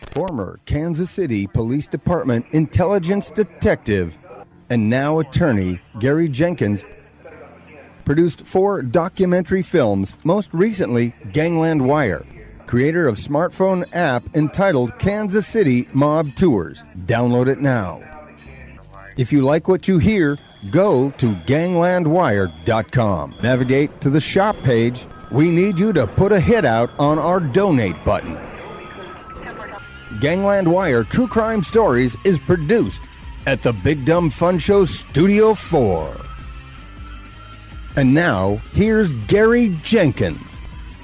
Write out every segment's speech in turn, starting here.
Former Kansas City Police Department intelligence detective and now attorney Gary Jenkins produced 4 documentary films, most recently Gangland Wire. Creator of smartphone app entitled Kansas City Mob Tours. Download it now. If you like what you hear, go to ganglandwire.com. Navigate to the shop page. We need you to put a hit out on our donate button. Gangland Wire True Crime Stories is produced at the Big Dumb Fun Show Studio 4. And now, here's Gary Jenkins.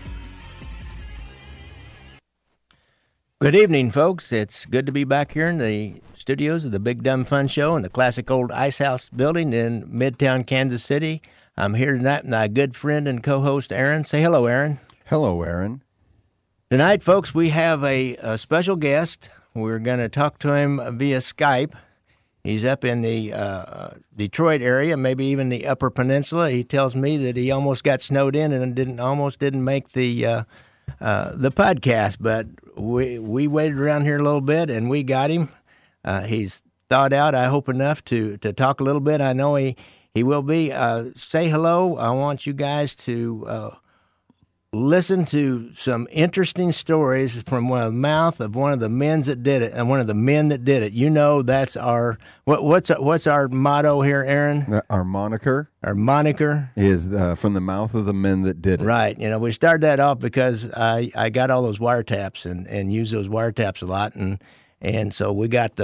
Good evening, folks. It's good to be back here in the studios of the Big Dumb Fun Show in the classic old Ice House building in Midtown, Kansas City. I'm here tonight with my good friend and co-host, Aaron. Say hello, Aaron. Hello, Aaron. Tonight, folks, we have a special guest. We're going to talk to him via Skype. He's up in the Detroit area, maybe even the Upper Peninsula. He tells me that he almost got snowed in and didn't make the podcast, but we waited around here a little bit and we got him. He's thawed out, I hope, enough to talk a little bit. I know he will be. Say hello. I want you guys to listen to some interesting stories from the mouth of one of the men that did it, and one of the men that did it. You know, that's our what's our motto here, Aaron? Our moniker. Our moniker is from the mouth of the men that did it. Right. You know, we started that off because I got all those wiretaps and use those wiretaps a lot, and so we got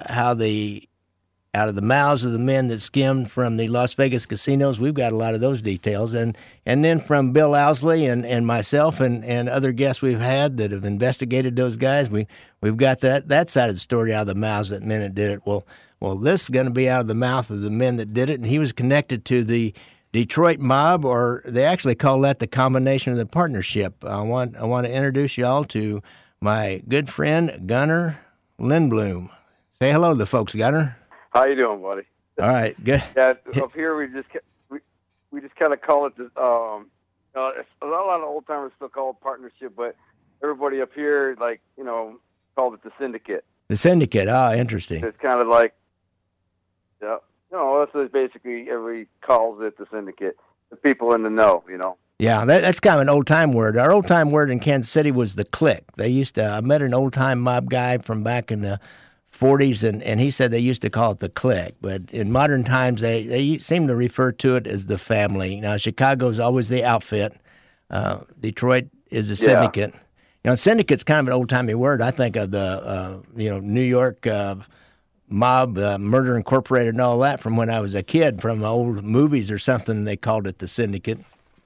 out of the mouths of the men that skimmed from the Las Vegas casinos. We've got a lot of those details. And then from Bill Owsley and myself and other guests we've had that have investigated those guys, we've got that side of the story out of the mouths of the men that did it. Well, this is going to be out of the mouth of the men that did it, and he was connected to the Detroit mob, or they actually call that the combination of the partnership. I want to introduce you all to my good friend, Gunnar Lindblom. Say hello to the folks, Gunnar. How you doing, buddy? All right, good. Yeah, up here we just kind of call it the. A lot of old timers still call it partnership, but everybody up here, called it the syndicate. The syndicate. Interesting. It's kind of like, yeah, that's basically everybody calls it the syndicate. The people in the know, Yeah, that's kind of an old-time word. Our old-time word in Kansas City was the clique. I met an old-time mob guy from back in the 40s, and he said they used to call it the clique, but in modern times they seem to refer to it as the family. Now, Chicago's always the outfit. Detroit is a syndicate. Syndicate's kind of an old-timey word. I think of the New York mob, Murder Incorporated and all that from when I was a kid, from old movies or something. They called it the syndicate.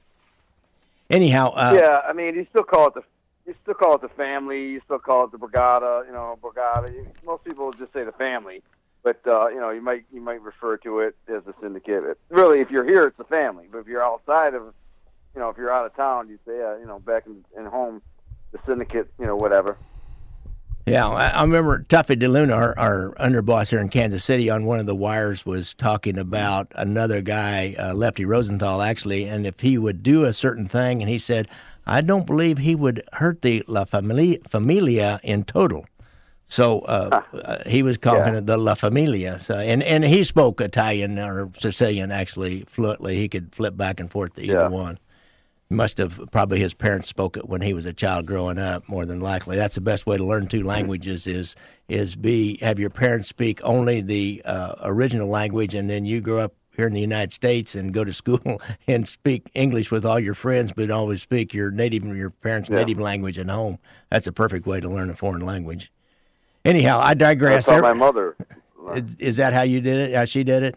Anyhow. Yeah, I mean, you still call it the family. You still call it the brigada. Brigada. Most people just say the family, but you might refer to it as the syndicate. Really, if you're here, it's the family. But if you're outside of, if you're out of town, you say, back in home, the syndicate. Whatever. Yeah, I remember Tuffy DeLuna, our underboss here in Kansas City, on one of the wires was talking about another guy, Lefty Rosenthal, actually, and if he would do a certain thing, and he said, I don't believe he would hurt the La Familia in total. So he was calling it the La Familia. So, and he spoke Italian or Sicilian, actually, fluently. He could flip back and forth to either one. Must have, probably his parents spoke it when he was a child growing up, more than likely. That's the best way to learn 2 languages is have your parents speak only the original language, and then you grow up here in the United States and go to school and speak English with all your friends, but always speak your parents' native language at home. That's a perfect way to learn a foreign languge. Anyhow, I digress. That's how my mother. Is that how you did it? How she did it?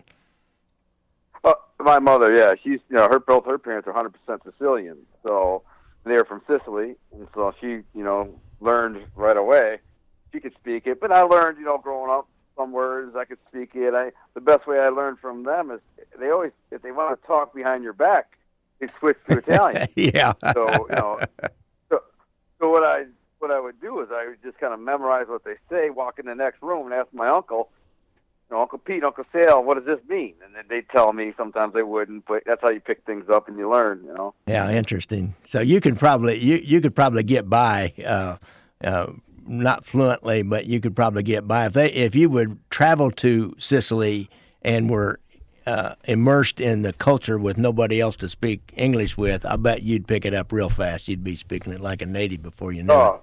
My mother, yeah, she's both her parents are 100% Sicilian, so they're from Sicily, and so she learned right away. She could speak it, but I learned growing up some words I could speak it. The best way I learned from them is they always, if they want to talk behind your back, they switch to Italian. Yeah. So what I would do is I would just kind of memorize what they say, walk in the next room, and ask my uncle. Uncle Pete, Uncle Sal, what does this mean? And then they'd tell me. Sometimes they wouldn't, but that's how you pick things up and you learn, Yeah, interesting. So you could probably get by not fluently, but you could probably get by. If you would travel to Sicily and were immersed in the culture with nobody else to speak English with, I bet you'd pick it up real fast. You'd be speaking it like a native before you knew it.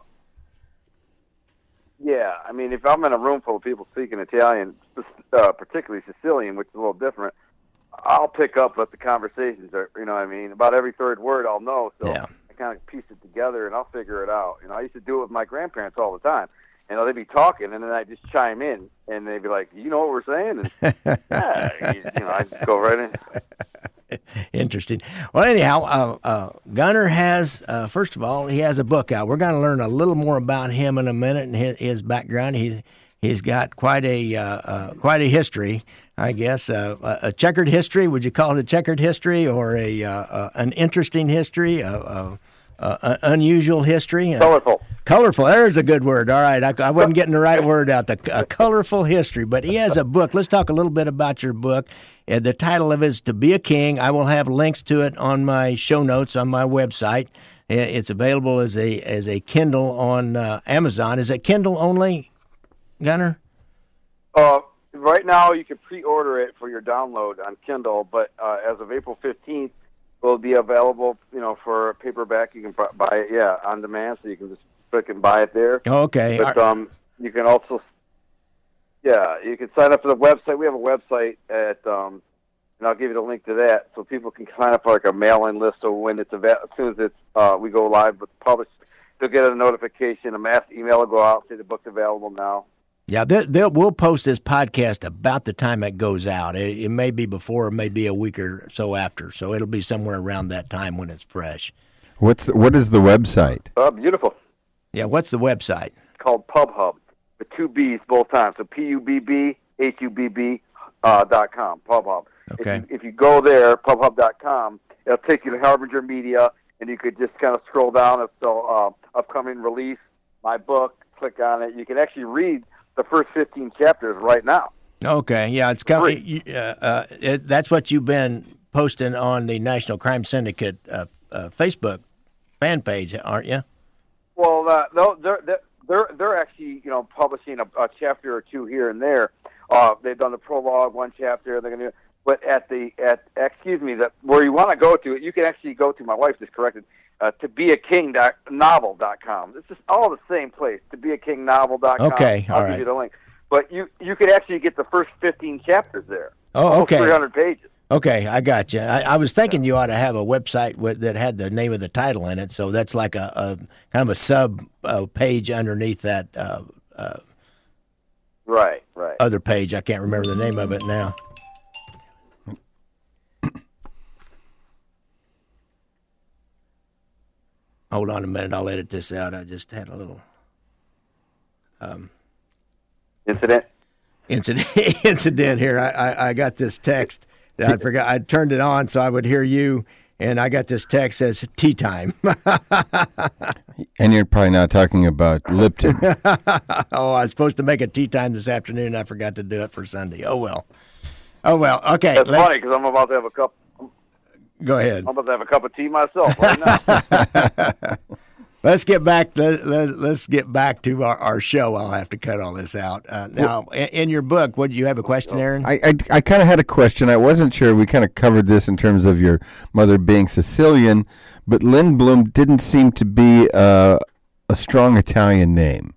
Yeah, I mean, if I'm in a room full of people speaking Italian, particularly Sicilian, which is a little different, I'll pick up what the conversations are. You know what I mean? About every third word I'll know, so I kind of piece it together and I'll figure it out. I used to do it with my grandparents all the time. They'd be talking, and then I just chime in, and they'd be like, "You know what we're saying?" And I just go right in. Interesting. Well, anyhow, Gunner has, first of all, he has a book out. We're going to learn a little more about him in a minute and his background. He's got quite a history, I guess, a checkered history. Would you call it a checkered history, or an interesting history, an unusual history? Colorful. Colorful. There's a good word. All right, I wasn't getting the right word out. A colorful history. But he has a book. Let's talk a little bit about your book. The title of it is To Be a King. I will have links to it on my show notes on my website. It's available as a Kindle on Amazon. Is it Kindle only, Gunner? Right now, you can pre-order it for your download on Kindle, but as of April 15th, it will be available, for paperback. You can buy it, on demand, so you can just click and buy it there. Okay. But you can also, you can sign up for the website. We have a website at, and I'll give you the link to that, so people can sign up for like a mail-in list. So when it's as soon as we go live with published, they'll get a notification. A mass email will go out, say the book's available now. Yeah, we'll post this podcast about the time it goes out. It may be before, it may be a week or so after. So it'll be somewhere around that time when it's fresh. What is the website? Beautiful. Yeah, what's the website? It's called PubHub, with two B's both times. So PUBBHUBB.com, PubHub. Okay. If you go there, PubHub.com, it'll take you to Harbinger Media, and you could just kind of scroll down. So upcoming release, my book, click on it. You can actually read the first 15 chapters right now. Okay, yeah, it's coming. That's what you've been posting on the National Crime Syndicate Facebook fan page, aren't you? Well, no, they're actually publishing a chapter or two here and there. They've done the prologue, one chapter. They're going to, but where you want to go to, you can actually go to. My wife just corrected. ToBeAKing.novel.com. It's just all the same place. ToBeAKingNovel.com. Okay, all right. I'll give you the link. But you could actually get the first 15 chapters there. Oh, okay. 300 pages. Okay, I got you. I was thinking you ought to have a website that had the name of the title in it, so that's like a kind of a sub page underneath that right other page. I can't remember the name of it now. Hold on a minute. I'll edit this out. I just had a little incident here. I got this text that I forgot. I turned it on so I would hear you, and I got this text that says tea time. And you're probably not talking about Lipton. Oh, I was supposed to make a tea time this afternoon. I forgot to do it for Sunday. Oh, well. Okay. That's funny because I'm about to have a cup. Go ahead. I'm about to have a cup of tea myself right now. Let's get back. Let's get back to our show. I'll have to cut all this out. Now, in your book, what do you have a question, Aaron? I kind of had a question. I wasn't sure. We kind of covered this in terms of your mother being Sicilian, but Lindblom didn't seem to be a strong Italian name.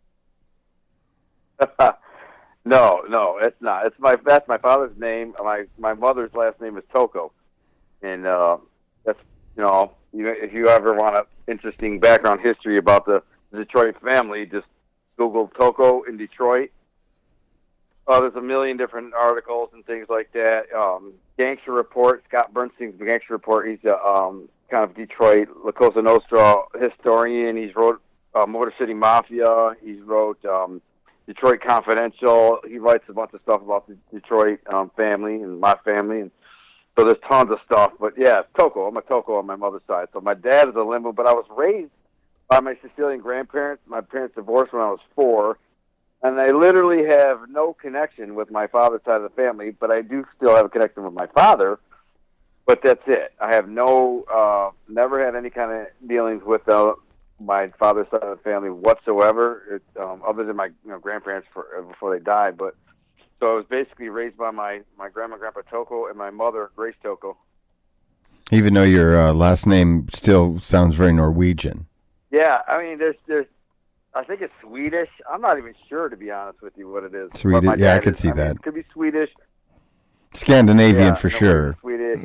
No, it's not. That's my father's name. My mother's last name is Tocco, and that's if you ever want an interesting background history about the Detroit family, just Google Tocco in Detroit. There's a million different articles and things like that. Gangster Report, Scott Bernstein's Gangster Report. He's a kind of Detroit La Cosa Nostra historian. He's wrote Motor City Mafia. He's wrote Detroit Confidential. He writes a bunch of stuff about the Detroit family and my family, and so there's tons of stuff. But yeah, Tocco. I'm a Tocco on my mother's side. So my dad is a Lindblom, but I was raised by my Sicilian grandparents. My parents divorced when I was 4, and I literally have no connection with my father's side of the family, but I do still have a connection with my father. But that's it. I have never had any kind of dealings with my father's side of the family whatsoever, other than my grandparents before they died. But so I was basically raised by my grandma, Grandpa Toko, and my mother, Grace Toko. Even though your last name still sounds very Norwegian. Yeah, I mean, there's I think it's Swedish. I'm not even sure, to be honest with you, what it is. Swedish, yeah, I could see that. It could be Swedish. Scandinavian for sure. Swedish.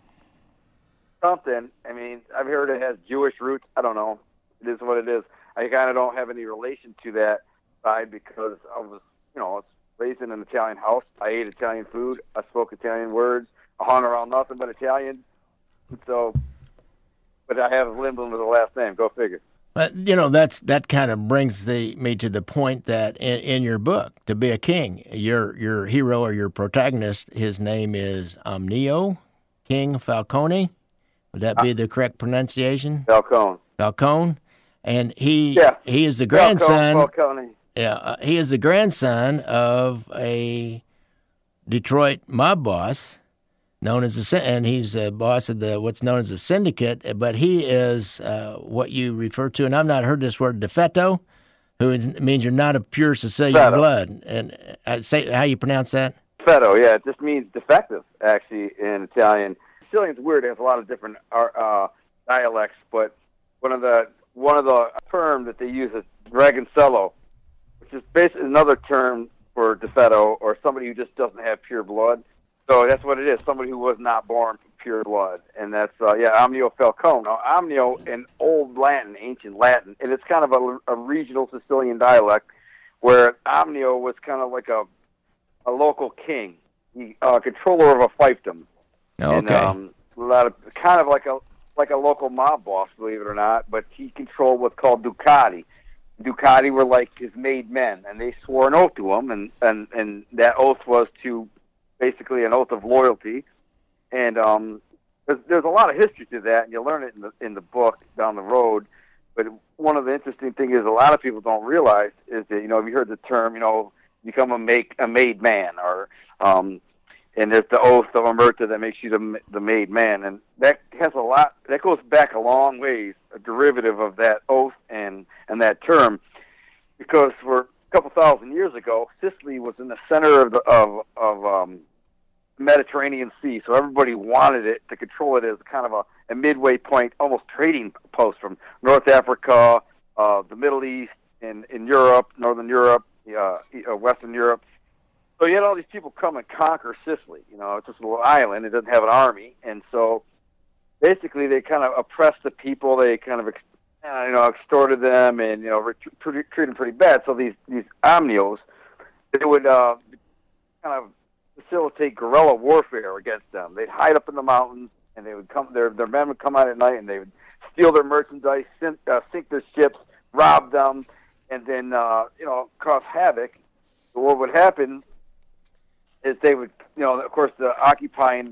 Something. I mean, I've heard it has Jewish roots. I don't know. It is what it is. I kind of don't have any relation to that side because I was, I was raised in an Italian house. I ate Italian food. I spoke Italian words. I hung around nothing but Italian. So, but I have Lindblom as a last name. Go figure. But that kind of brings me to the point that in your book, To Be a King, your hero or your protagonist, his name is Amnio King Falcone. Would that be the correct pronunciation? Falcone. And he is the grandson. Falcone. Yeah, he is the grandson of a Detroit mob boss, known as and he's a boss of what's known as a syndicate. But he is what you refer to, and I've not heard this word, defetto, who means you're not of pure Sicilian blood. And say how you pronounce that? Defetto, yeah, it just means defective, actually, in Italian. Sicilian's weird. It has a lot of different dialects, but one of the terms that they use is dragoncello, which is basically another term for defetto, or somebody who just doesn't have pure blood. So that's what it is, somebody who was not born from pure blood. And that's, Amnio Falcone. Now, Amnio in Old Latin, ancient Latin, and it's kind of a regional Sicilian dialect, where Amnio was kind of like a local king, controller of a fiefdom. Okay. And kind of like a local mob boss, believe it or not, but he controlled what's called ducati. Ducati were like his made men, and they swore an oath to him, and that oath was to basically an oath of loyalty. And there's a lot of history to that, and you'll learn it in the book down the road. But one of the interesting things is a lot of people don't realize is that, if you heard the term, become a made man, or and there's the oath of omerta that makes you the made man, and that has a lot. That goes back a long ways, a derivative of that oath and that term, because for a couple thousand years ago, Sicily was in the center of the Mediterranean Sea, so everybody wanted it to control it as kind of a midway point, almost trading post from North Africa, the Middle East, and in Europe, Northern Europe, Western Europe. So you had all these people come and conquer Sicily. It's just a little island. It doesn't have an army. And so basically they kind of oppressed the people. They kind of, extorted them and, treated them pretty bad. So these Amnios, they would kind of facilitate guerrilla warfare against them. They'd hide up in the mountains, and they would come. Their men would come out at night, and they would steal their merchandise, sink their ships, rob them, and then, cause havoc. But what would happen is they would, of course, the occupying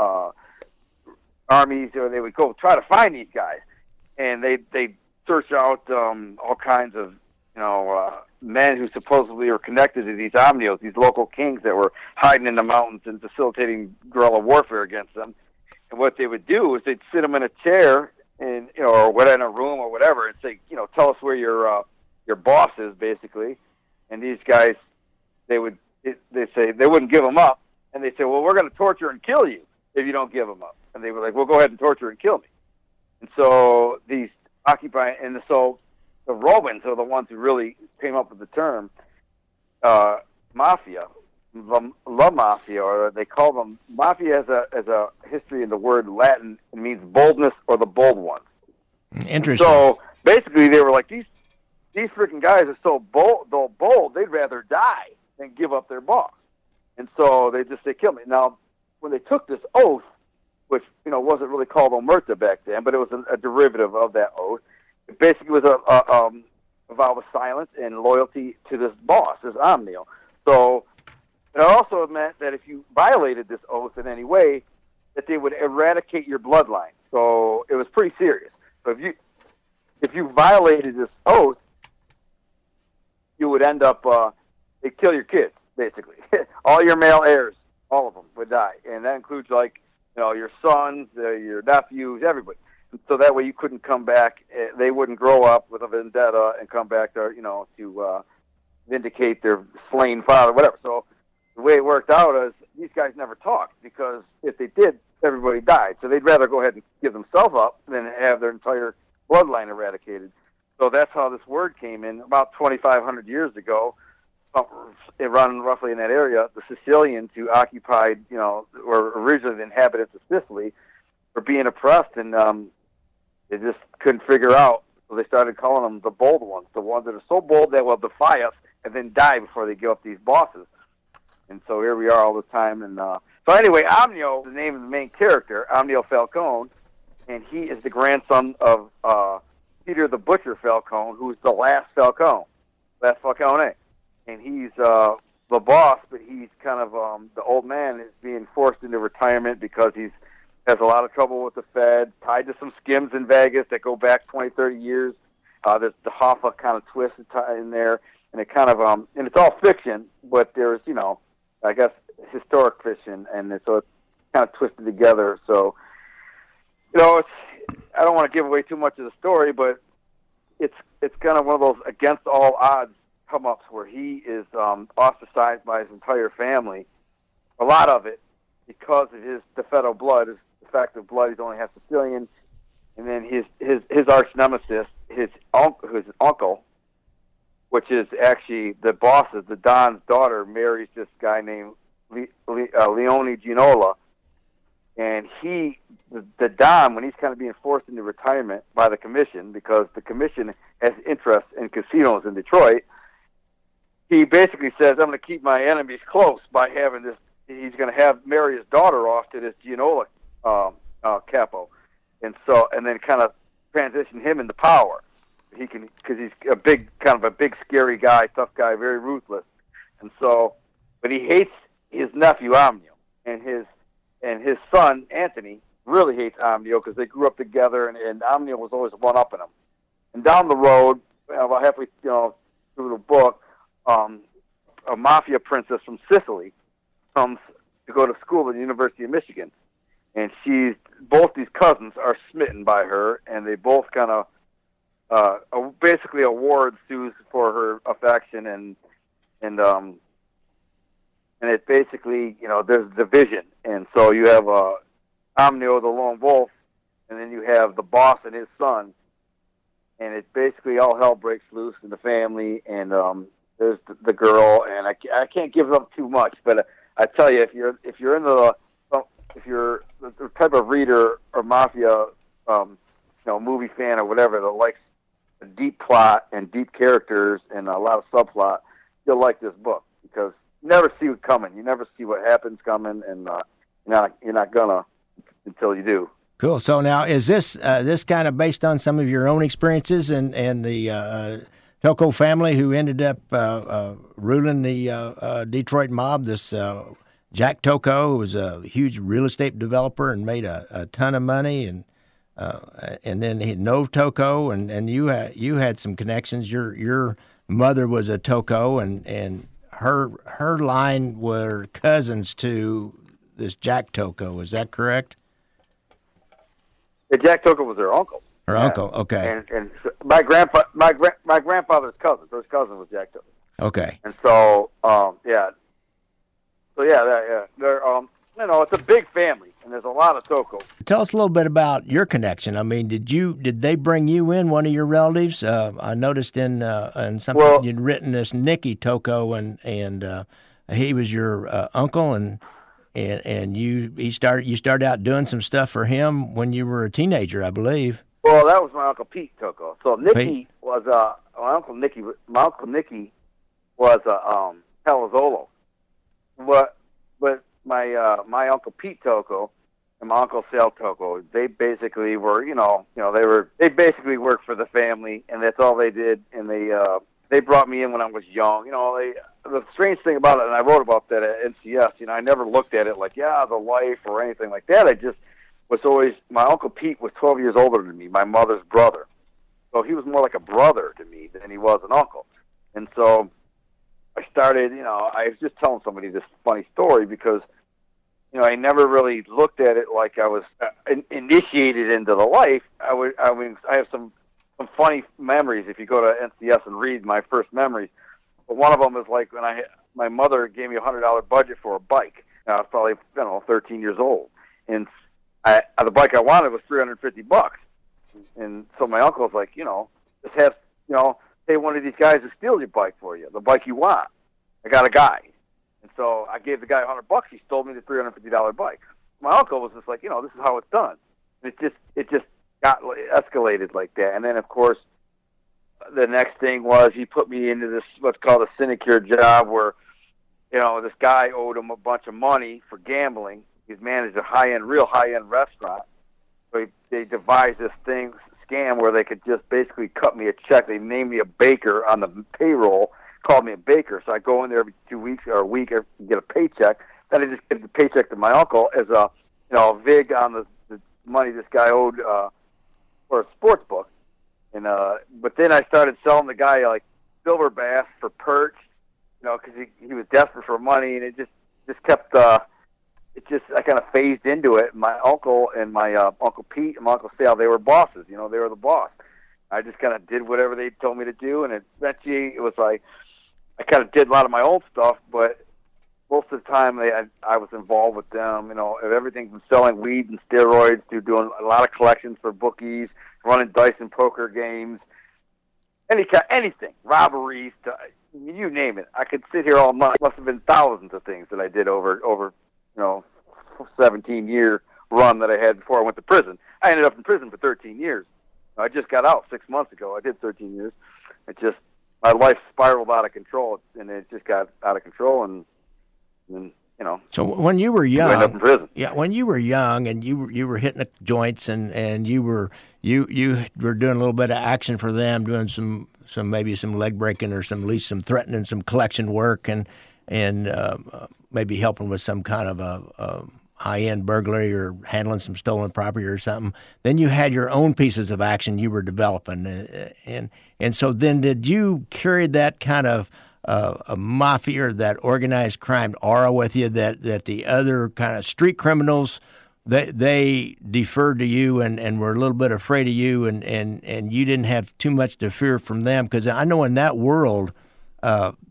armies, or they would go try to find these guys, and they'd search out all kinds of, men who supposedly were connected to these Amnios, these local kings that were hiding in the mountains and facilitating guerrilla warfare against them. And what they would do is they'd sit them in a chair, and or in a room or whatever, and say, tell us where your boss is, basically. And these guys, they say they wouldn't give them up, and they say, well, we're going to torture and kill you if you don't give them up. And they were like, well, go ahead and torture and kill me. And so these so the Romans are the ones who really came up with the term mafia, la mafia, or they call them mafia as a history in the word Latin. It means boldness or the bold ones. Interesting. So basically, they were like, these freaking guys are so bold, they'd rather die than give up their boss. And so they just say, kill me. Now, when they took this oath, which, wasn't really called omerta back then, but it was a derivative of that oath, it basically was a vow of silence and loyalty to this boss, this Amnio. So it also meant that if you violated this oath in any way, that they would eradicate your bloodline. So it was pretty serious. So if you violated this oath, you would end up, they'd kill your kids, basically. All your male heirs, all of them would die. And that includes, your sons, your nephews, everybody. So that way you couldn't come back. They wouldn't grow up with a vendetta and come back to, to vindicate their slain father, whatever. So the way it worked out is these guys never talked, because if they did, everybody died. So they'd rather go ahead and give themselves up than have their entire bloodline eradicated. So that's how this word came in about 2,500 years ago. It run roughly in that area. The Sicilians who occupied, were originally the inhabitants of Sicily, were being oppressed, and they just couldn't figure out. So they started calling them the bold ones, the ones that are so bold that will defy us and then die before they give up these bosses. And so here we are all the time. And so anyway, Omnio, the name of the main character, Omnio Falcone, and he is the grandson of Peter the Butcher Falcone, who's the last Falcone. And he's the boss, but he's kind of the old man is being forced into retirement because he's has a lot of trouble with the Fed, tied to some skims in Vegas that go back 20, 30 years. There's the Hoffa kind of twist in there, and it kind of and it's all fiction, but there's I guess historic fiction, and so it's kind of twisted together. So it's I don't want to give away too much of the story, but it's kind of one of those against all odds come-ups where he is ostracized by his entire family. A lot of it because of his DeFeto blood, his defective blood. He's only half Sicilian, and then his arch nemesis, his uncle, which is actually the boss's, the Don's daughter, marries this guy named Leone Ginola, and the Don, when he's kind of being forced into retirement by the commission, because the commission has interest in casinos in Detroit, he basically says, I'm going to keep my enemies close by having this. He's going to marry his daughter off to this Ginola capo, and then kind of transition him into power. He can, because he's kind of a big, scary guy, tough guy, very ruthless, and so, but he hates his nephew Omnio, and his son Anthony really hates Omnio because they grew up together, and Omnio was always one-upping him. And down the road, about halfway through the book, a mafia princess from Sicily comes to go to school at the University of Michigan, and both these cousins are smitten by her, and they both kind of basically a war ensues for her affection, and it basically there's division, and so you have Omnio the lone wolf, and then you have the boss and his son, and it basically all hell breaks loose in the family, and there's the girl, and I can't give up too much, but I tell you, if you're into if you're the type of reader or mafia movie fan or whatever that likes a deep plot and deep characters and a lot of subplot, you'll like this book, because you never see it coming. You never see what happens coming, and you're not gonna until you do. Cool. So now, is this kind of based on some of your own experiences and the Tocco family who ended up ruling the Detroit mob? This Jack Tocco, who was a huge real estate developer and made a ton of money, and then he Nove Tocco, and you had some connections. Your mother was a Tocco, and her line were cousins to this Jack Tocco. Is that correct? Yeah, Jack Tocco was her uncle. Her uncle, okay. And my grandfather's cousin. His cousin was Jack Tocco. Okay. And so yeah. So yeah. They're it's a big family, and there's a lot of Tocco. Tell us a little bit about your connection. I mean, did they bring you in, one of your relatives? I noticed in something you'd written this Nicky Tocco, and he was your uncle, and you started out doing some stuff for him when you were a teenager, I believe. Well, that was my Uncle Pete Tocco. So Nicky was my Uncle Nicky. My Uncle Nicky was a Palazzolo. But my Uncle Pete Tocco and my Uncle Sal Tocco, they basically were, they basically worked for the family, and that's all they did. And they brought me in when I was young. The strange thing about it, and I wrote about that at NCS. I never looked at it like the life or anything like that. I just was always, my Uncle Pete was 12 years older than me, my mother's brother. So he was more like a brother to me than he was an uncle. And so I started, I was just telling somebody this funny story because I never really looked at it like I was initiated into the life. I have some funny memories if you go to NCS and read my first memories. But one of them is like when my mother gave me $100 budget for a bike. I was probably 13 years old, and the bike I wanted was $350. And so my uncle was like, just have pay one of these guys to steal your bike for you, the bike you want. I got a guy. And so I gave the guy $100. He stole me the $350 bike. My uncle was just like, this is how it's done. And it just got escalated like that. And then, of course, the next thing was he put me into this what's called a sinecure job where, this guy owed him a bunch of money for gambling. He's managed a real high-end restaurant. So they devised this scam where they could just basically cut me a check. They named me a baker on the payroll, called me a baker. So I go in there every 2 weeks or a week and get a paycheck. Then I just give the paycheck to my uncle as a vig on the money this guy owed for a sports book. And but then I started selling the guy like silver bass for perch, because he was desperate for money, and it just kept. I kind of phased into it. My uncle and my Uncle Pete and my Uncle Sal, they were bosses. They were the boss. I just kind of did whatever they told me to do, and eventually it was like I kind of did a lot of my own stuff, but most of the time I was involved with them. Everything from selling weed and steroids to doing a lot of collections for bookies, running dice and poker games, anything, robberies, you name it. I could sit here all night. Must have been thousands of things that I did over 17-year run that I had before I went to prison. I ended up in prison for 13 years. I just got out 6 months ago. I did 13 years. My life spiraled out of control, and it just got out of control, and So when you were young, end up in prison. Yeah, when you were young and you were hitting the joints and you were doing a little bit of action for them, doing some maybe some leg breaking or at least some threatening, some collection work, and maybe helping with some kind of a high-end burglary or handling some stolen property or something. Then you had your own pieces of action you were developing, and so then did you carry that kind of a mafia or that organized crime aura with you that the other kind of street criminals they deferred to you and were a little bit afraid of you and you didn't have too much to fear from them? Because I know in that world, the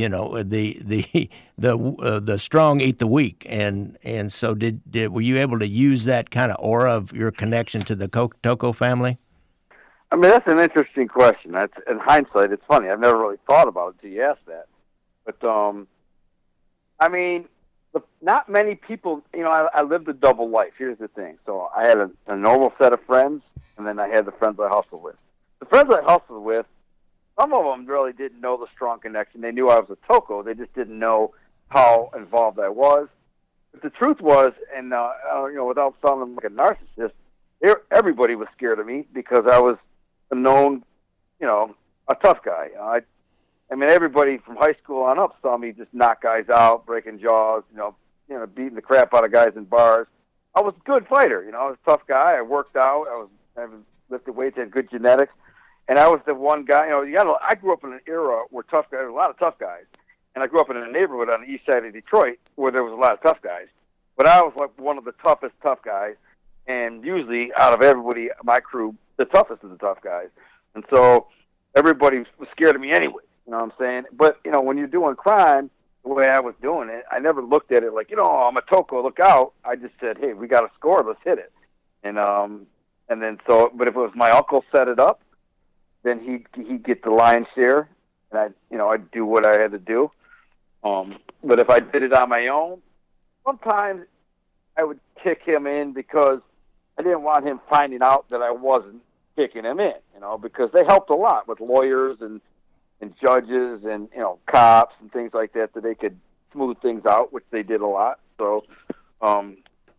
strong eat the weak, and so were you able to use that kind of aura of your connection to the Tocco family? I mean, that's an interesting question. That's in hindsight, it's funny. I've never really thought about it until you asked that. But I mean, not many people. I lived a double life. Here's the thing. So I had a normal set of friends, and then I had the friends I hustled with. The friends I hustled with, some of them really didn't know the strong connection. They knew I was a Tocco. They just didn't know how involved I was. But the truth was, and without sounding like a narcissist, everybody was scared of me because I was a known, a tough guy. I mean, everybody from high school on up saw me just knock guys out, breaking jaws, beating the crap out of guys in bars. I was a good fighter, I was a tough guy. I worked out. I lifted weights, had good genetics, and I was the one guy. I grew up in an era where tough guys, a lot of tough guys, and I grew up in a neighborhood on the east side of Detroit where there was a lot of tough guys. But I was like one of the toughest tough guys, and usually out of everybody, my crew, the toughest of the tough guys. And so everybody was scared of me anyway, you know what I'm saying? But, when you're doing crime, the way I was doing it, I never looked at it like, I'm a Tocco, look out. I just said, hey, we got a score, let's hit it. And then but if it was my uncle set it up, then he'd get the lion's share, and I'd do what I had to do. But if I did it on my own, sometimes I would kick him in because I didn't want him finding out that I wasn't kicking him in, because they helped a lot with lawyers and judges and, cops and things like that they could smooth things out, which they did a lot. So, I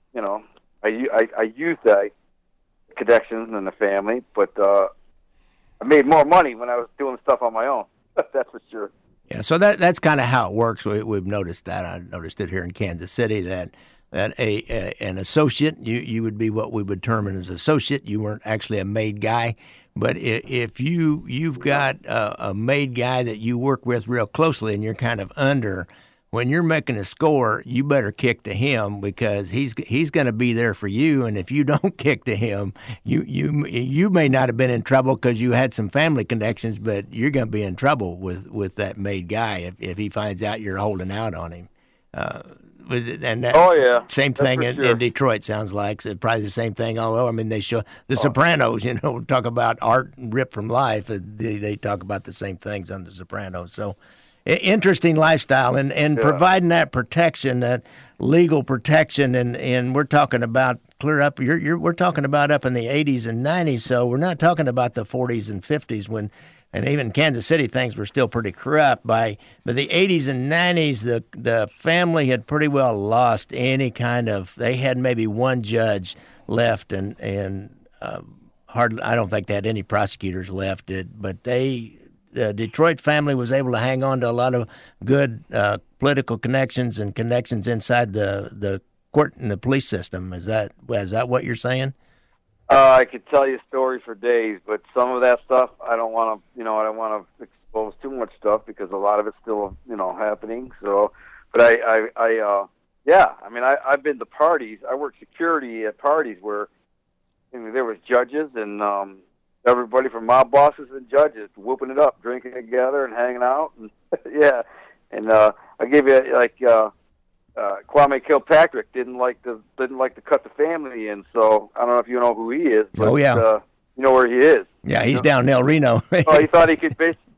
used the connections in the family, but I made more money when I was doing stuff on my own. That's for sure. Yeah, so that's kind of how it works. We've noticed that. I noticed it here in Kansas City that an associate, you would be what we would term as an associate. You weren't actually a made guy, but if you've got a made guy that you work with real closely and you're kind of under, when you're making a score, you better kick to him because he's going to be there for you. And if you don't kick to him, you may not have been in trouble because you had some family connections, but you're going to be in trouble with that made guy if he finds out you're holding out on him. And that, same thing in Detroit sounds like. It's probably the same thing. Although I mean, they show The Sopranos. Talk about art and ripped from life. They talk about the same things on The Sopranos. So. Interesting lifestyle and providing that protection, that legal protection, and we're talking about clear up. We're talking about up in the 80s and 90s, so we're not talking about the 40s and 50s when, and even Kansas City things were still pretty corrupt. But the 80s and 90s, the family had pretty well lost any kind of. They had maybe one judge left, and hardly. I don't think they had any prosecutors left. But the Detroit family was able to hang on to a lot of good political connections and connections inside the court and the police system. Is that what you're saying? I could tell you a story for days, but some of that stuff I don't want to expose too much stuff because a lot of it's still happening. So, but I've been to parties. I worked security at parties where there was judges and everybody from mob bosses and judges whooping it up, drinking together and hanging out, and And I gave you Kwame Kilpatrick didn't like to cut the family in, so I don't know if you know who he is. But, oh yeah, you know where he is. Yeah, he's down in El Reno. Oh, he thought he could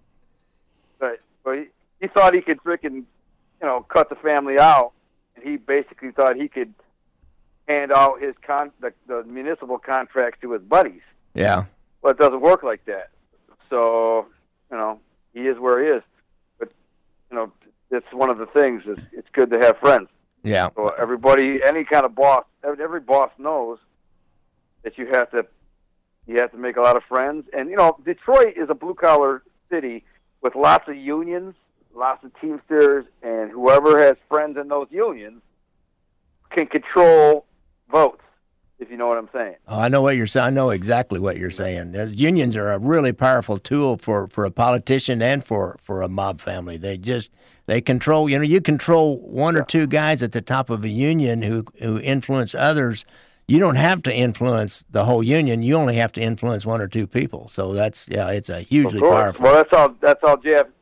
he thought he could freaking cut the family out, and he basically thought he could hand out his the municipal contracts to his buddies. Yeah. Well, it doesn't work like that. So, he is where he is. But, it's one of the things. It's good to have friends. Yeah. So everybody, any kind of boss, every boss knows that you have to make a lot of friends. And, Detroit is a blue-collar city with lots of unions, lots of Teamsters, and whoever has friends in those unions can control votes. If you know what I'm saying. Oh, I know what you're saying. I know exactly what you're saying. Unions are a really powerful tool for a politician and for a mob family. They control. You control one or two guys at the top of a union who influence others. You don't have to influence the whole union. You only have to influence one or two people. So it's a hugely powerful. Well, that's how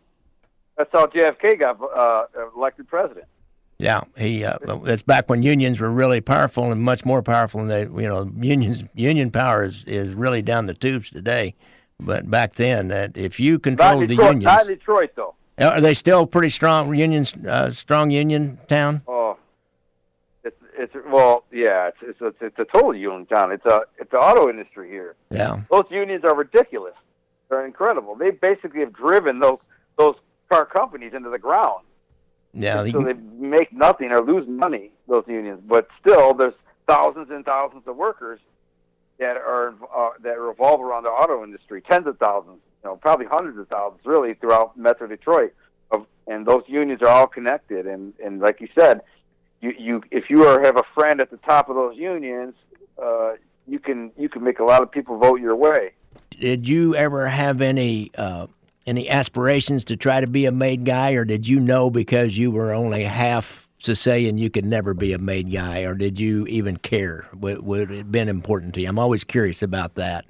JFK got elected president. Yeah, that's back when unions were really powerful and much more powerful than union power is really down the tubes today. But back then, that if you controlled the unions, not Detroit though. Are they still pretty strong unions? Strong union town? Oh, it's a total union town. It's the auto industry here. Yeah, those unions are ridiculous. They're incredible. They basically have driven those car companies into the ground. Yeah, so they make nothing or lose money, those unions. But still, there's thousands and thousands of workers that revolve around the auto industry, tens of thousands, probably hundreds of thousands, really, throughout Metro Detroit. And those unions are all connected. And like you said, if you have a friend at the top of those unions, you can make a lot of people vote your way. Did you ever have any aspirations to try to be a made guy, or did you know because you were only half Sicilian you could never be a made guy, or did you even care? Would it have been important to you? I'm always curious about that.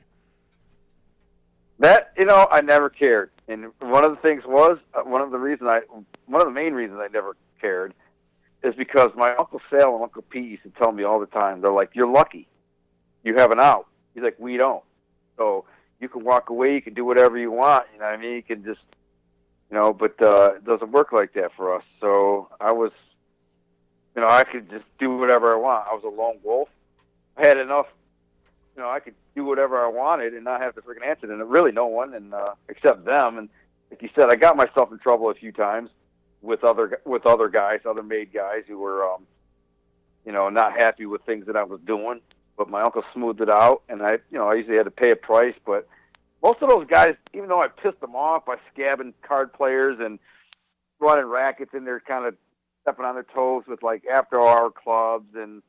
That, I never cared. And one of the things was, one of the main reasons I never cared is because my Uncle Sal and Uncle Pete used to tell me all the time, they're like, you're lucky. You have an out. He's like, we don't. So you can walk away, you can do whatever you want, you know what I mean? You can just, but it doesn't work like that for us. So I was, I could just do whatever I want. I was a lone wolf. I had enough, I could do whatever I wanted and not have to freaking answer to really no one and except them. And like you said, I got myself in trouble a few times with other guys, other made guys who were, not happy with things that I was doing. But my uncle smoothed it out, and I usually had to pay a price. But most of those guys, even though I pissed them off by scabbing card players and running rackets, and they're kind of stepping on their toes with like after-hour clubs and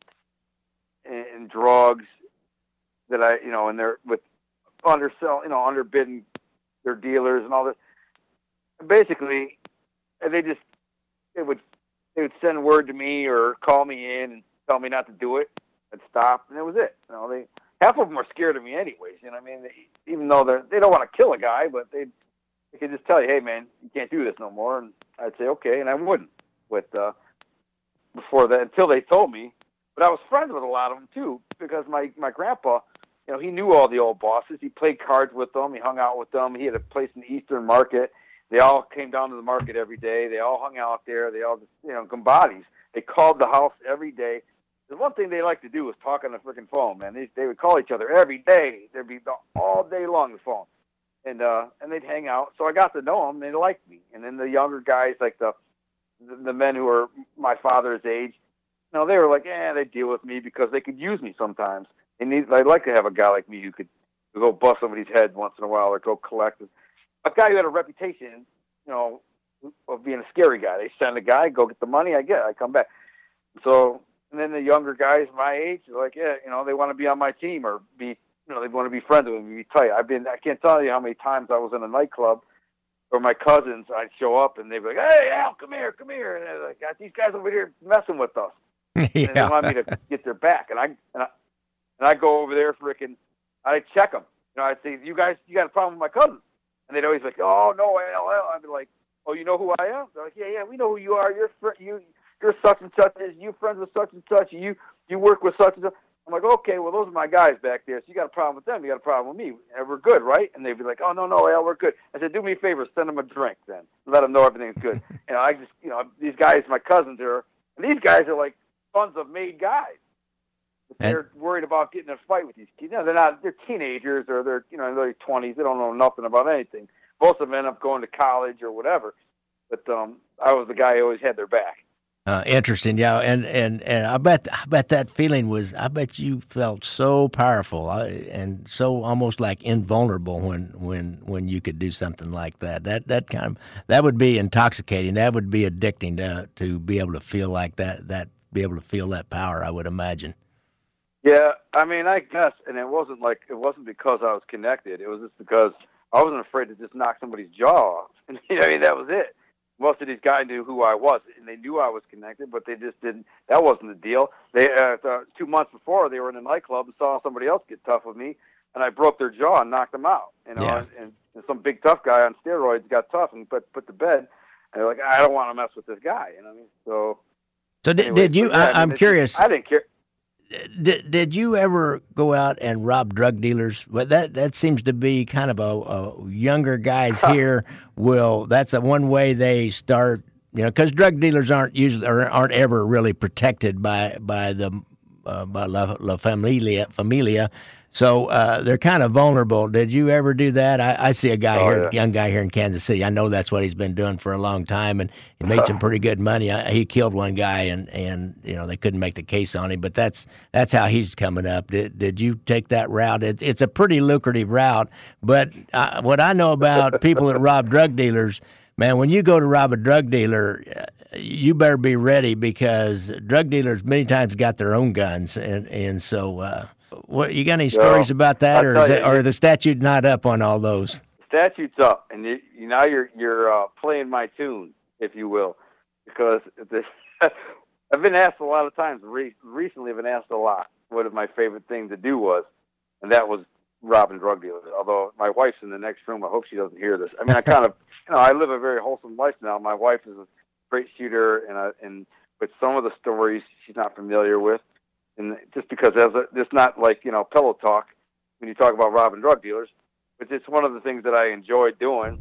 drugs that and they're with underbidding their dealers and all that. Basically, they would they would send word to me or call me in and tell me not to do it. I'd stop, and that was it. Half of them are scared of me anyways. You know what I mean? Even though they don't want to kill a guy, but they could just tell you, hey, man, you can't do this no more. And I'd say, okay, and I wouldn't. But before that, until they told me. But I was friends with a lot of them, too, because my grandpa, he knew all the old bosses. He played cards with them. He hung out with them. He had a place in the Eastern Market. They all came down to the market every day. They all hung out there. They all just, Gambadis. They called the house every day. The one thing they like to do is talk on the freaking phone, man. They would call each other every day. They'd be all day long on the phone. And they'd hang out. So I got to know them. They liked me. And then the younger guys, like the men who were my father's age, they were like, they deal with me because they could use me sometimes. They'd like to have a guy like me who could go bust somebody's head once in a while or go collect it. A guy who had a reputation, of being a scary guy. They send a guy, go get the money, I come back. So, and then the younger guys my age are like, they want to be on my team or be, they want to be friends with me, be tight. I can't tell you how many times I was in a nightclub or my cousins, I'd show up and they'd be like, hey, Al, come here. And they're like, got these guys over here messing with us. Yeah. And they want me to get their back. And I go over there freaking, I'd check them. I'd say, you guys, you got a problem with my cousin? And they'd always be like, oh, no, Al. I'd be like, oh, you know who I am? They're like, yeah, we know who you are. You're such and such. You friends with such and such. You work with such and such. I'm like, okay, well, those are my guys back there. So you got a problem with them. You got a problem with me. And we're good, right? And they'd be like, oh, no, Al, we're good. I said, do me a favor. Send them a drink then. Let them know everything's good. These guys, my cousins and these guys are like sons of made guys. They're worried about getting in a fight with these kids. They're teenagers or they're, in their 20s. They don't know nothing about anything. Most of them end up going to college or whatever. But I was the guy who always had their back. Interesting, yeah, and I bet that feeling was. I bet you felt so powerful and so almost like invulnerable when you could do something like that. That would be intoxicating. That would be addicting to be able to feel like that. Be able to feel that power. I would imagine. Yeah, I mean, I guess, and it wasn't because I was connected. It was just because I wasn't afraid to just knock somebody's jaw off. And that was it. Most of these guys knew who I was, and they knew I was connected, but they just didn't. That wasn't the deal. They 2 months before, they were in a nightclub and saw somebody else get tough with me, and I broke their jaw and knocked them out. Yeah. And some big tough guy on steroids got tough and put to bed. And they're like, I don't want to mess with this guy. So anyway, did you? I'm curious. I didn't care. Did you ever go out and rob drug dealers? Well, that seems to be kind of a younger guys here that's one way they start, because drug dealers aren't ever really protected by La Familia. So they're kind of vulnerable. Did you ever do that? I see a guy young guy here in Kansas City. I know that's what he's been doing for a long time, and he made some pretty good money. He killed one guy, and they couldn't make the case on him. But that's how he's coming up. Did you take that route? It's a pretty lucrative route. But what I know about people that rob drug dealers, man, when you go to rob a drug dealer, you better be ready because drug dealers many times got their own guns, and so. What you got any stories about that, or the statute not up on all those? Statute's up, and now you're playing my tune, if you will, because I've been asked a lot of times. Recently, I've been asked a lot what my favorite thing to do was, and that was robbing drug dealers. Although my wife's in the next room, I hope she doesn't hear this. I mean, I kind of, I live a very wholesome life now. My wife is a great shooter, and with some of the stories she's not familiar with. And just because it's not like, pillow talk when you talk about robbing drug dealers, but it's one of the things that I enjoy doing.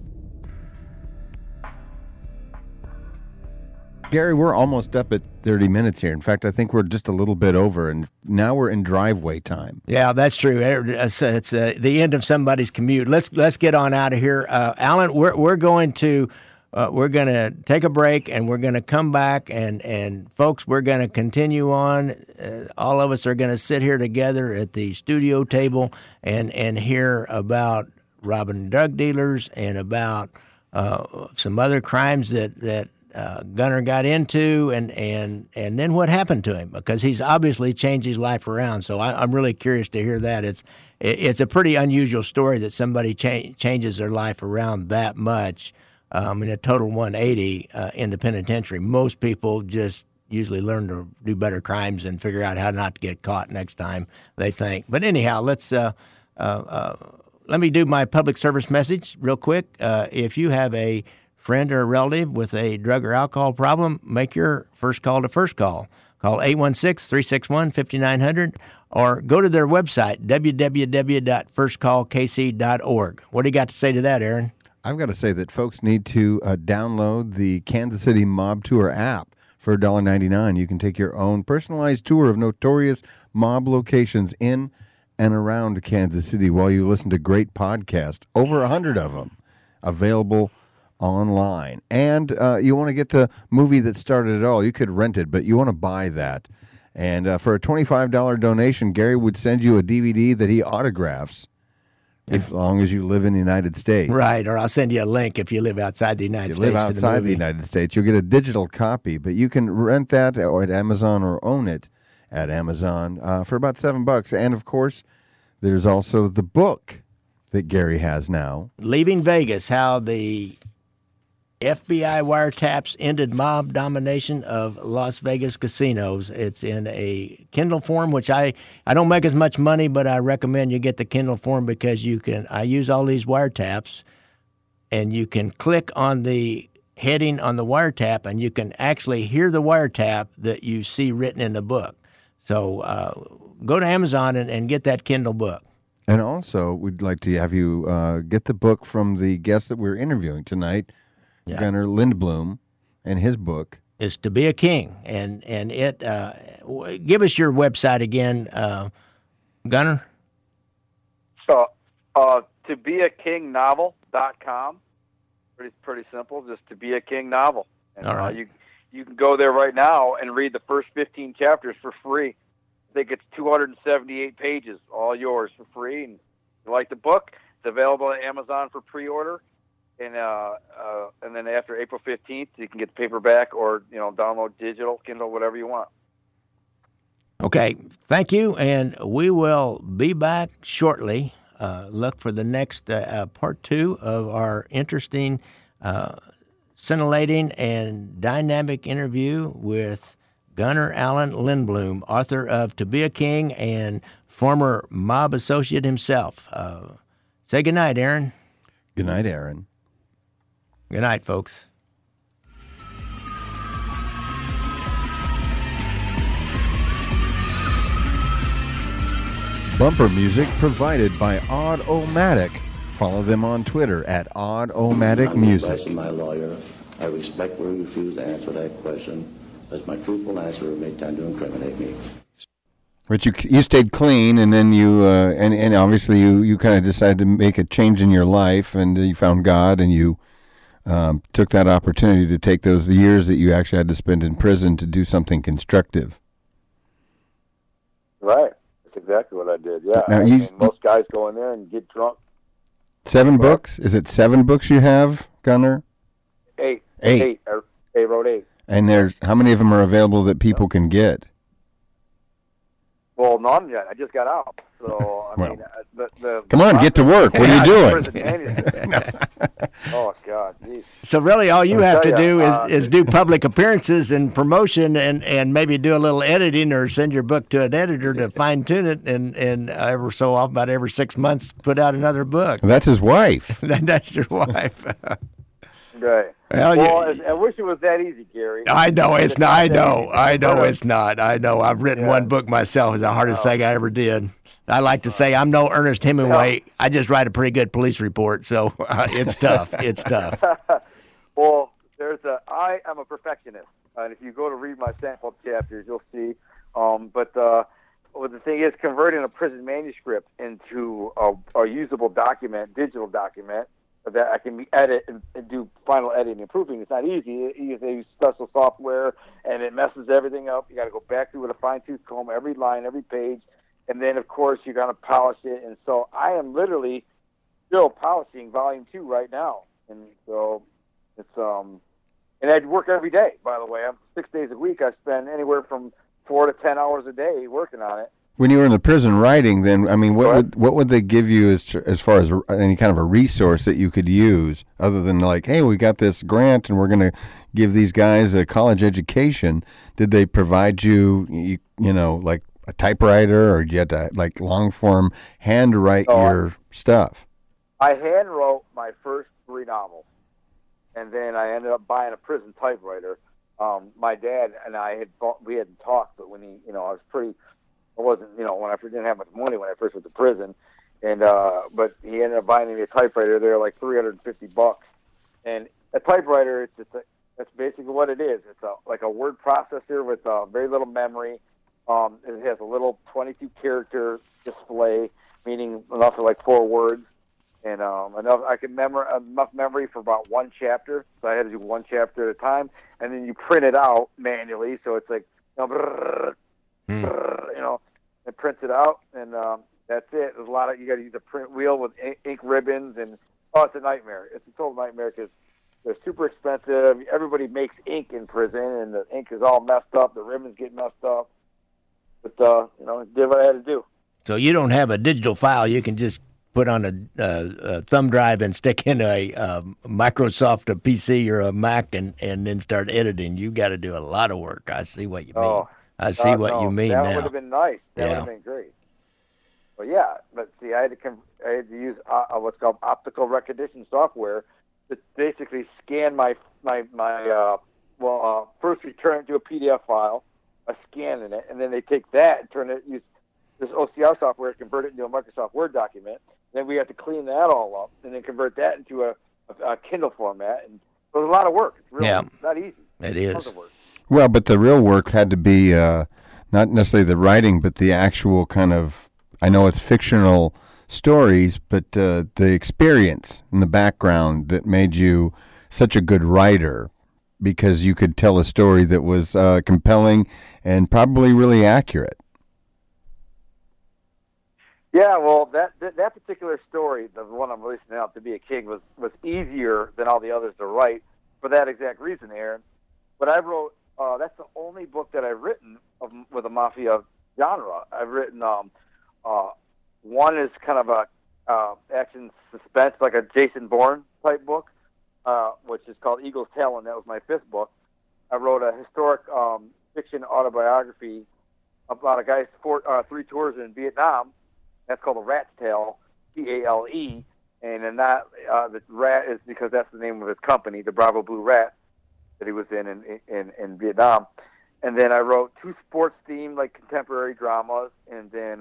Gary, we're almost up at 30 minutes here. In fact, I think we're just a little bit over, and now we're in driveway time. Yeah, that's true. It's the end of somebody's commute. Let's get on out of here. Alan, we're going to take a break, and we're going to come back, and folks, we're going to continue on. All of us are going to sit here together at the studio table and hear about robbing drug dealers and about some other crimes that Gunner got into, and then what happened to him, because he's obviously changed his life around. So I'm really curious to hear that. It's a pretty unusual story that somebody changes their life around that much. in a total 180 in the penitentiary. Most people just usually learn to do better crimes and figure out how not to get caught next time, they think. But anyhow, let's let me do my public service message real quick. If you have a friend or a relative with a drug or alcohol problem, make your first call to First Call. Call 816-361-5900 or go to their website, www.firstcallkc.org. What do you got to say to that, Aaron? I've got to say that folks need to download the Kansas City Mob Tour app for $1.99. You can take your own personalized tour of notorious mob locations in and around Kansas City while you listen to great podcasts, over 100 of them, available online. And you want to get the movie that started it all. You could rent it, but you want to buy that. And for a $25 donation, Gary would send you a DVD that he autographs as long as you live in the United States. Right, or I'll send you a link if you live outside the United States. If you live outside the United States, you'll get a digital copy, but you can rent that at Amazon or own it at Amazon for about $7. And, of course, there's also the book that Gary has now. Leaving Vegas, How the FBI Wiretaps Ended Mob Domination of Las Vegas Casinos. It's in a Kindle form, which I don't make as much money, but I recommend you get the Kindle form because I use all these wiretaps, and you can click on the heading on the wiretap, and you can actually hear the wiretap that you see written in the book. So go to Amazon and get that Kindle book. And also, we'd like to have you get the book from the guest that we're interviewing tonight, Gunnar Lindblom, and his book is To Be a King. And it give us your website again, Gunnar. So, tobeakingnovel.com. Pretty simple, just To Be a King Novel. And, all right. You can go there right now and read the first 15 chapters for free. I think it's 278 pages, all yours for free. And if you like the book, it's available at Amazon for pre-order. And then after April 15th, you can get the paperback or download digital, Kindle, whatever you want. Okay, thank you, and we will be back shortly. Look for the next part 2 of our interesting, scintillating, and dynamic interview with Gunnar Alan Lindblom, author of To Be a King and former mob associate himself. Say goodnight, Aaron. Good night, Aaron. Good night, folks. Bumper music provided by Odd-O-Matic. Follow them on Twitter at Odd-O-Matic Music. I'm my lawyer. I respectfully refuse to answer that question, as my truthful answer may tend to incriminate me. But you stayed clean, and then you and obviously you kind of decided to make a change in your life, and you found God, and you took that opportunity to take those years that you actually had to spend in prison to do something constructive. Right. That's exactly what I did, yeah. Now, most guys go in there and get drunk. 7 books? Is it 7 books you have, Gunnar? 8. 8. I wrote 8. And how many of them are available that people can get? Well, none yet. I just got out. So, I mean, come on, get to work. What are you doing? Oh, God. Geez. So really all you have to do is do public appearances and promotion and maybe do a little editing or send your book to an editor to fine-tune it and ever so often, about every 6 months, put out another book. That's his wife. That's your wife. Right. Well, I wish it was that easy, Gary. I know it's not. I know it's not. I know. I've written one book myself. It's the hardest thing I ever did. I like to say I'm no Ernest Hemingway. I just write a pretty good police report, so it's tough. It's tough. Well, I am a perfectionist, and if you go to read my sample chapters, you'll see. But the thing is, converting a prison manuscript into a usable document, digital document, that I can edit and do final editing and proofing. It's not easy. You use special software, and it messes everything up. You got to go back through with a fine-tooth comb, every line, every page, and then, of course, you're going to polish it. And so I am literally still polishing Volume 2 right now. And so it's and I work every day, by the way. I'm 6 days a week. I spend anywhere from 4 to 10 hours a day working on it. When you were in the prison writing, then I mean, what would they give you as far as any kind of a resource that you could use, other than like, hey, we got this grant and we're going to give these guys a college education? Did they provide you know, like a typewriter, or did you have to like long form handwrite your stuff? I hand wrote my first 3 novels, and then I ended up buying a prison typewriter. My dad and I hadn't talked, but when he, you know, I wasn't, you know, when I didn't have much money when I first went to prison, and but he ended up buying me a typewriter. They're like $350, and a typewriter, that's basically what it is. It's like a word processor with very little memory. It has a little 22 character display, meaning enough for like 4 words, and enough memory for about 1 chapter. So I had to do 1 chapter at a time, and then you print it out manually. So it's like, you know, it prints it out, and that's it. There's a lot of, you got to use a print wheel with ink ribbons, and it's a nightmare. It's a total nightmare because they're super expensive. Everybody makes ink in prison, and the ink is all messed up. The ribbons get messed up. But you know, I did what I had to do. So you don't have a digital file you can just put on a thumb drive and stick in a Microsoft, a PC, or a Mac, and then start editing. You got to do a lot of work. I see what you mean. I see what you mean now. That would have been nice. That would have been great. But yeah, but see, I had to use what's called optical recognition software to basically scan my first return it to a PDF file, a scan in it, and then they take that and use this OCR software to convert it into a Microsoft Word document. Then we have to clean that all up and then convert that into a Kindle format. And so it's a lot of work. It's really not easy. It is. Tons of work. Well, but the real work had to be not necessarily the writing, but the actual kind of, I know it's fictional stories, but the experience and the background that made you such a good writer, because you could tell a story that was compelling and probably really accurate. Yeah, well, that particular story, the one I'm releasing now, To Be a King, was easier than all the others to write for that exact reason, Aaron. But I wrote, that's the only book that I've written with a mafia genre. I've written, one is kind of a action suspense, like a Jason Bourne type book, which is called Eagle's Tail, and that was my 5th book. I wrote a historic fiction autobiography about a guy's 3 tours in Vietnam. That's called The Rat's Tail, Tale, and then that the rat is because that's the name of his company, the Bravo Blue Rat, that he was in Vietnam. And then I wrote 2 sports-themed, like contemporary dramas, and then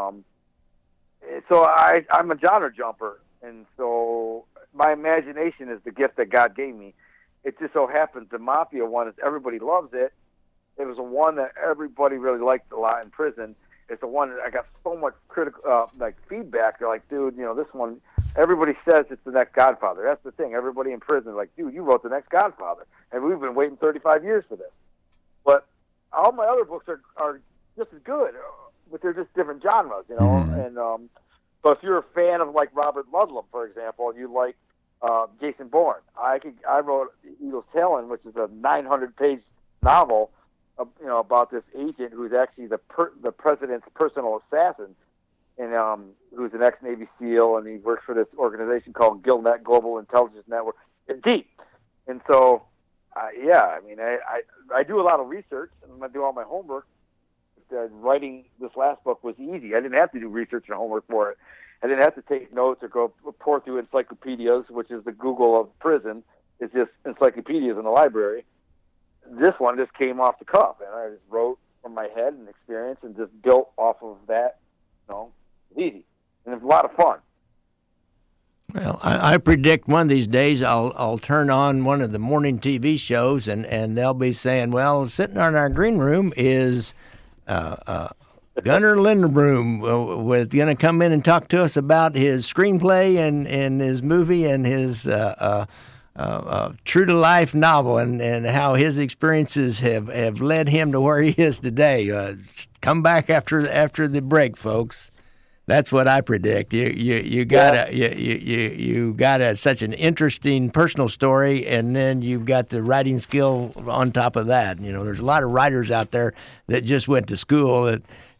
so I'm a genre jumper, and so my imagination is the gift that God gave me. It just so happens the Mafia one is everybody loves it. It was the one that everybody really liked a lot in prison. It's the one that I got so much critical feedback. They're like, dude, you know, this one, everybody says it's the next Godfather. That's the thing. Everybody in prison is like, dude, you wrote the next Godfather. And we've been waiting 35 years for this. But all my other books are just as good, but they're just different genres, you know. Mm-hmm. And so if you're a fan of like Robert Ludlum, for example, and you like Jason Bourne, I wrote Eagle's Tail, which is a 900-page novel, you know, about this agent who's actually the president's personal assassin, and who's an ex-Navy SEAL, and he works for this organization called GILNET, Global Intelligence Network. It's deep, and so I mean, I do a lot of research, and I do all my homework. Writing this last book was easy. I didn't have to do research and homework for it. I didn't have to take notes or go pour through encyclopedias, which is the Google of prison. It's just encyclopedias in the library. This one just came off the cuff, and I just wrote from my head and experience and just built off of that. You know, it's easy, and it's a lot of fun. Well, I predict one of these days I'll turn on one of the morning TV shows, and they'll be saying, well, sitting in our green room is Gunnar Lindblom was going to come in and talk to us about his screenplay and his movie and his true-to-life novel and how his experiences have led him to where he is today. Come back after the break, folks. That's what I predict. You got such an interesting personal story, and then you've got the writing skill on top of that. You know, there's a lot of writers out there that just went to school. It's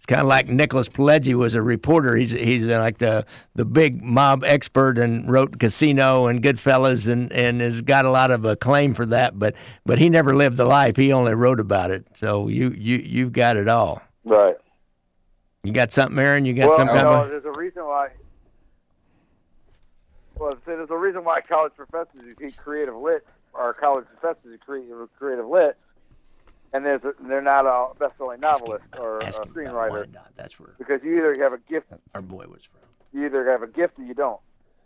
kind of like Nicholas Pileggi was a reporter. He's like the big mob expert and wrote Casino and Goodfellas and has got a lot of acclaim for that. But he never lived the life. He only wrote about it. So you've got it all. Right. You got something, Aaron? You got some kind of... There's a reason why. Well, there's a reason why college professors who teach creative lit are college professors who creative lit. And they're not a best-selling novelist or a screenwriter. That's where because you either have a gift. Our boy was from. You either have a gift or you don't.